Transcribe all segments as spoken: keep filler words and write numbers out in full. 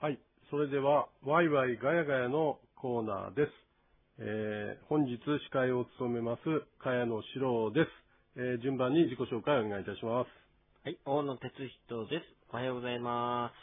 はい、それではワイワイガヤガヤのコーナーです。えー、本日司会を務めます茅野史郎です。えー、順番に自己紹介をお願いいたします。 はい、大野哲人です。おはようございます。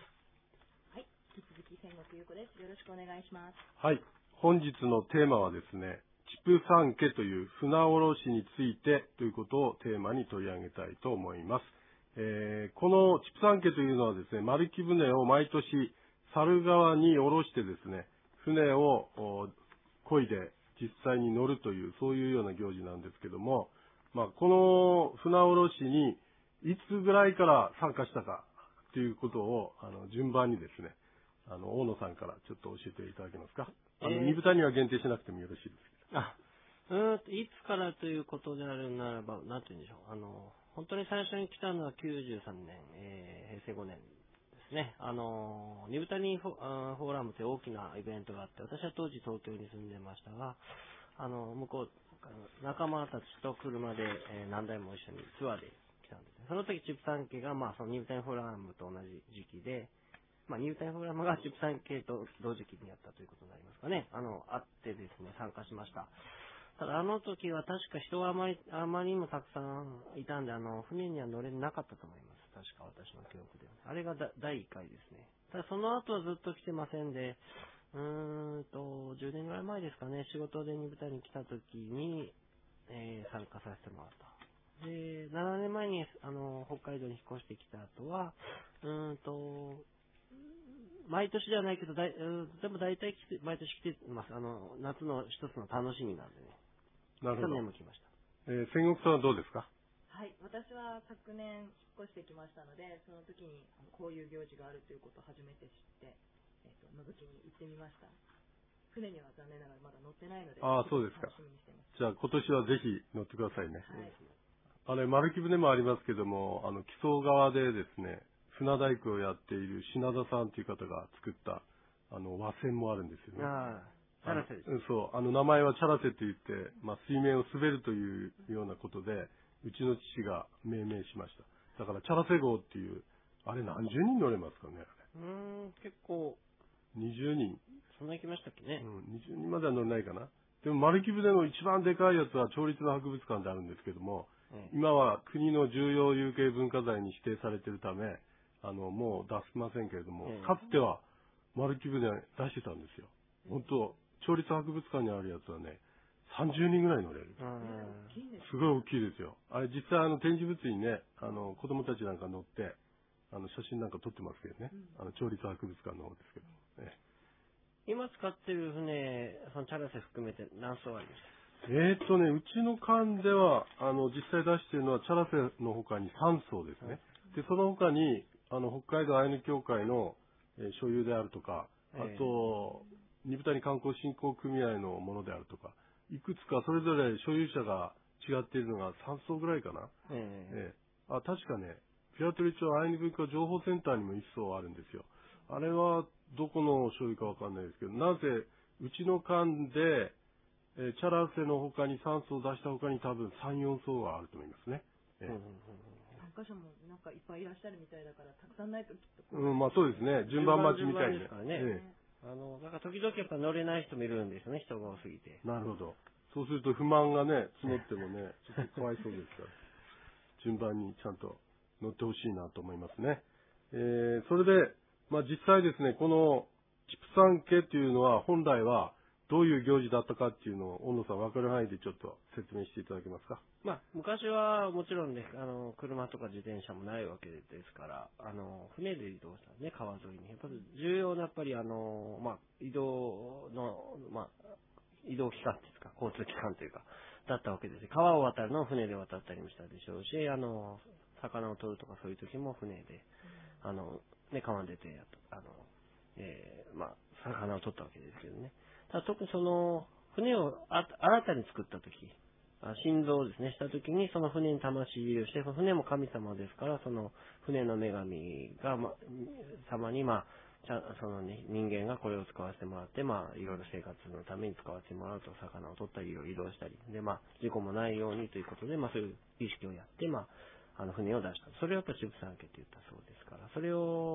はい、引き続き千石優子です。よろしくお願いします。 はい、本日のテーマはですね、畜産家という船卸についてということをテーマに取り上げたいと思います。えー、この畜産家というのはですね、丸木舟を毎年猿川に下ろしてですね、船を漕いで実際に乗るという、そういうような行事なんですけども、まあ、この船卸しにいつぐらいから参加したかということをあの順番にですね、あの大野さんからちょっと教えていただけますか。あの、えー、二豚には限定しなくてもよろしいですか。 あ、うーんといつからということであるならば、なんて言うんでしょう。あの本当に最初に来たのはきゅうじゅうさんねん、えー、平成ごねんですね。あの二豚にフォーラムという大きなイベントがあって、私は当時東京に住んでましたが、あの向こう仲間たちと車で、えー、何台も一緒にツアーで来たんですね。その時畜産家がまあその二豚にフォーラムと同じ時期で。まあ、ニュータイフォーラムが畜産系と同時期にやったということになりますかね。あの、あってですね、参加しました。ただ、あの時は確か人があまり、あまりにもたくさんいたんで、あの、船には乗れなかったと思います。確か私の記憶では。あれがだだいいっかいですね。ただ、その後はずっと来てませんで、うーんと、じゅうねんぐらい前ですかね、仕事で二部隊に来た時に、えー、参加させてもらった。で、ななねんまえに、あの、北海道に引っ越してきた後は、うーんと、毎年ではないけど、だいでも大体来て、毎年来てます。あの、夏の一つの楽しみなんでね。 なるほど。 去年も来ました。 えー、仙石さんはどうですか。 はい、私は昨年引っ越してきましたので、その時にこういう行事があるということを初めて知って、えー、と覗きに行ってみました。船には残念ながらまだ乗ってないので、 ああ、そうですか。 楽しみにしています。 じゃあ今年はぜひ乗ってくださいね。 はい。 あれ、丸木舟もありますけども、あの、木曽川でですね、船大工をやっている品田さんという方が作った、あの、和船もあるんですよね。 ああ、チャラセです。 そう、あの、名前はチャラセと言って、まあ、水面を滑るというようなことで、うちの父が命名しました。だから、チャラセ号っていう、あれ何十人乗れますかね、あれ。 うーん、結構。 にじゅうにん。 そんな行きましたっけね。 うん、にじゅうにんまでは乗れないかな。でも、丸木舟の一番でかいやつは、町立の博物館であるんですけども、ええ、今は国の重要有形文化財に指定されているため、あの、もう出せませんけれども、ええ、かつては丸木舟出してたんですよ。本当、町立博物館にあるやつはね、さんじゅうにんぐらい乗れる。すごい大きいですよ。あれ実際あの展示物にね、あの子供たちなんか乗って、あの写真なんか撮ってますけどね。あの町立博物館の方ですけど。ええ、今使ってる船、そのチャラセ含めて何艘ありました？ えーっとね、うちの艦では、あの、実際出しているのはチャラセの他にさん艘ですね。で、その他に、あの、北海道アイヌ協会の、えー、所有であるとか、あと、二部谷観光振興組合のものであるとか、いくつかそれぞれ所有者が違っているのがさん艘ぐらいかな。えー、あ、確かね、ピアトリ町アイヌ文化情報センターにもいっ艘あるんですよ。あれはどこの所有かわかんないですけど、なぜうちの艦で、えー、チャラセの他にさん艘出した他に多分さん、よん艘があると思いますね。えー、 参加者もなんかいっぱいいらっしゃるみたいだから、たくさんないときっと。 うん、まあそうですね。順番待ちみたいですからね。ええ、あの、なんか時々やっぱ乗れない人もいるんですよね、人が多すぎて。 なるほど。そうすると不満がね、募ってもね、ちょっとかわいそうですから。順番にちゃんと乗ってほしいなと思いますね。えー、それで、まあ実際ですね、この畜産家っていうのは本来はどういう行事だったかっていうのを、大野さん分かる範囲でちょっと説明していただけますか。 まあ、昔はもちろんね、あの、車とか自転車もないわけですから、あの、船で移動したね、川沿いに。やっぱり重要な、やっぱりあの、まあ、移動の、まあ、移動機関ですか、交通機関というか、だったわけです。川を渡るのを船で渡ったりもしたでしょうし、あの、魚を取るとかそういう時も船で、あの、ね、川に出てやっあの、えー、まあ、魚を取ったわけですけどね。ただ特にその、船をあ新たに作った時、心臓をですね、したときに、その船に魂入りをして、船も神様ですから、その船の女神が、ま、様に、まあ、ちゃその、ね、人間がこれを使わせてもらって、まあ、いろいろ生活のために使わせてもらうと、魚を取ったり、移動したり、で、まあ、事故もないようにということで、まあ、そういう意識をやって、まあ、あの、船を出した。それをやっぱり畜産家って言ったそうですから、それを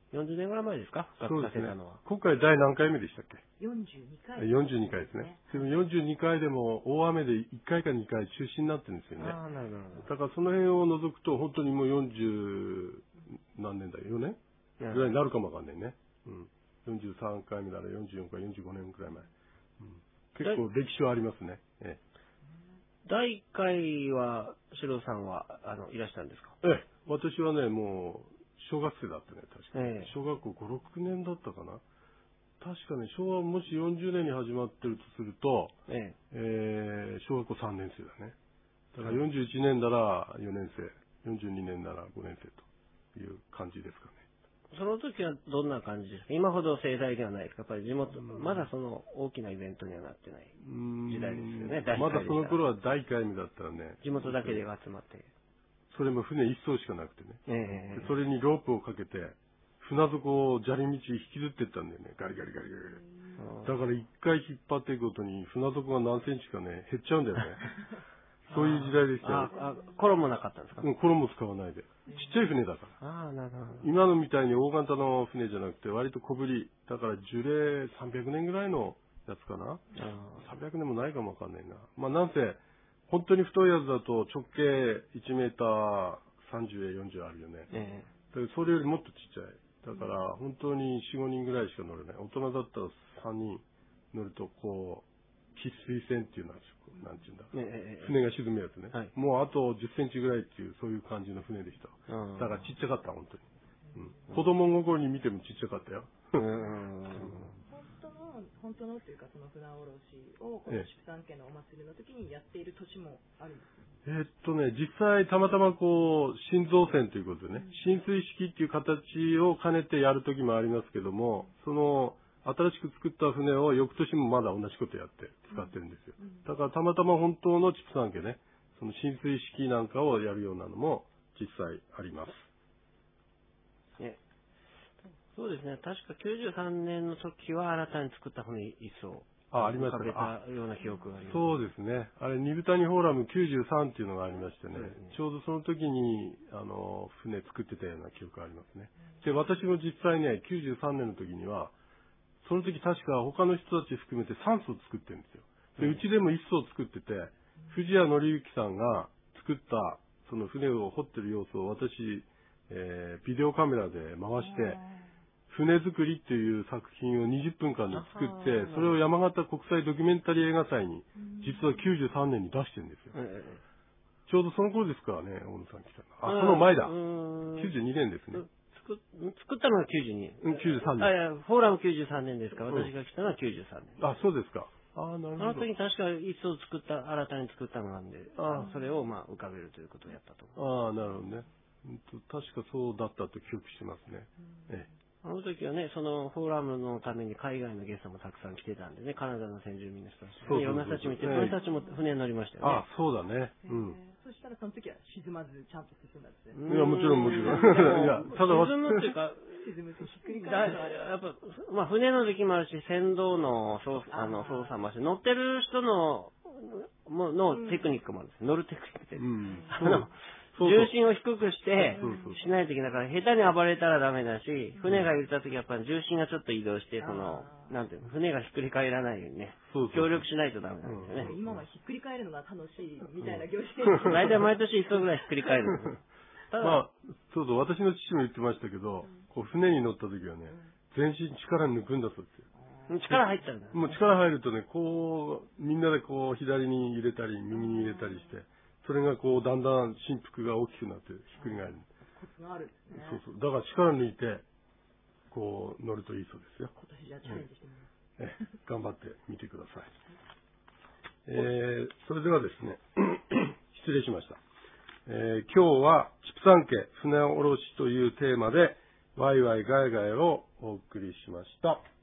よんじゅうねんぐらい前ですか、 そうですね学化せたのは。 今回第何回目でしたっけ？ よんじゅうにかい。 よんじゅうにかいですね。でもよんじゅうにかいでも大雨でいっかいかにかい中止になってるんですよね。 ああ、なるほど。 だからその辺を除くと、本当にもうよんじゅう何年だよ、よねんぐらいになるかもわかんないね。うん。よんじゅうさんかいめならよんじゅうよんかい、よんじゅうごねんくらい前。うん、結構歴史はありますね。ええ、 だいいっかいは、シロさんは、あの、いらしたんですか？ ええ、私はね、もう、小学生だったね、確かに。 ええ、 小学校ご、ろくねんだったかな。確かね、昭和もしよんじゅうねんに始まってるとすると、えええー、小学校さんねん生だね。だからよんじゅういちねんならよねん生、よんじゅうにねんならごねん生という感じですかね。 その時はどんな感じですか？今ほど盛大ではないですか？やっぱり地元、まだその大きなイベントにはなってない時代ですよね。 まだその頃はだいいっかいめだったらね。 地元だけで集まって。 それも船一艘しかなくてね。 ええ、 それにロープをかけて、船底を砂利道引きずっていったんだよね。ガリガリガリガリ。だから一回引っ張っていくごとに船底が何センチかね、減っちゃうんだよね。そういう時代でしたよ。 ああ、衣もなかったんですか？ うん、衣使わないで。ちっちゃい船だから。 ああ、なるほど。 今のみたいに大型の船じゃなくて、割と小ぶり。だから樹齢さんびゃくねんぐらいのやつかな。さんびゃくねんもないかもわかんないな。まあなんせ、本当に太いやつだと直径いちメーターさんじゅうやよんじゅうあるよね。ええ、だからそれよりもっとちっちゃい。だから本当によん、ごにんぐらいしか乗れない。大人だったらさんにん乗るとこう、喫水船っていうのは、なんていうんだ、ええ、船が沈むやつね、はい。もうあとじゅっセンチぐらいっていう、そういう感じの船でした。だからちっちゃかった、本当に。うん、子供心に見てもちっちゃかったよ。うん本当のっていうか、その船おろしをこの畜産家のお祭りの時にやっている年もあるんですか？ えー、っとね、実際たまたまこう、新造船ということでね、浸水式っていう形を兼ねてやる時もありますけども、その、新しく作った船を翌年もまだ同じことやって使ってるんですよ。だからたまたま本当の畜産家ね、その浸水式なんかをやるようなのも実際あります。 ね、そうですね。確かきゅうじゅうさんねんの時は新たに作った船一艘。 あ、ありましたね。たような記憶があります。 そうですね。あれ、ニブタニフォーラムきゅうじゅうさんっていうのがありましてね、ね、ちょうどその時に、あの、船作ってたような記憶がありますね。で、私も実際ね、きゅうじゅうさんねんの時には、その時確か他の人たち含めてさん艘作ってるんですよ。で、うちでもいっ艘作ってて、藤谷紀之さんが作ったその船を掘ってる様子を私、えー、ビデオカメラで回して、船作りっていう作品をにじゅっぷんかんで作って、それを山形国際ドキュメンタリー映画祭に、実はきゅうじゅうさんねんに出してるんですよ。ちょうどその頃ですからね、大野さん来たの。あ、その前だ。きゅうじゅうにねんですね。 作ったのはきゅうじゅうにねん。 うん、きゅうじゅうさんねん。 あ、いや、フォーラムきゅうじゅうさんねんですから、私が来たのはきゅうじゅうさんねん。 あ、そうですか。あ、なるほど。 あの時に確か一層作った、新たに作ったのなんで、あそれをまあ浮かべるということをやったと思う。ああ、なるほどね。確かそうだったと記憶してますね。ええ、 あの時はね、そのフォーラムのために海外のゲストもたくさん来てたんでね、カナダの先住民の人たち、ね、いろんな人たち見て、その人たちも船に乗りましたよね。 あ、そうだね。うん。 そしたらその時は沈まずちゃんと進んだんですね。いや、もちろんもちろん。いや、 ただ沈むっていうか、 沈むってひっくり返る。 やっぱ、まあ船の時もあるし、船頭の操あの操作もあるし、乗ってる人の、ものテクニックもあるんです。乗るテクニックって。うん、あの重心を低くしてしないといけないから、下手に暴れたらダメだし、船が揺れた時はやっぱり重心がちょっと移動して、その、なんていうの、船がひっくり返らないようにね、協力しないとダメなんですよね。 今はひっくり返るのが楽しいみたいな業種で。大体毎年一層ぐらいひっくり返るんですよ。 ただ、まあ、そうそう、私の父も言ってましたけど、こう船に乗った時はね、全身力抜くんだそうですよ。 力入っちゃうんだ。 もう力入るとね、こう、みんなでこう、左に入れたり、右に入れたりして、それがこう、だんだん振幅が大きくなってひっくり返る。 コツがあるんですね。 そうそう。だから力抜いて、こう、乗るといいそうですよ。 今年じゃあチャレンジしてみます。 ええ、頑張ってみてください。えー、それではですね、失礼しました。えー、今日は、畜産家船おろしというテーマで、ワイワイガヤガヤをお送りしました。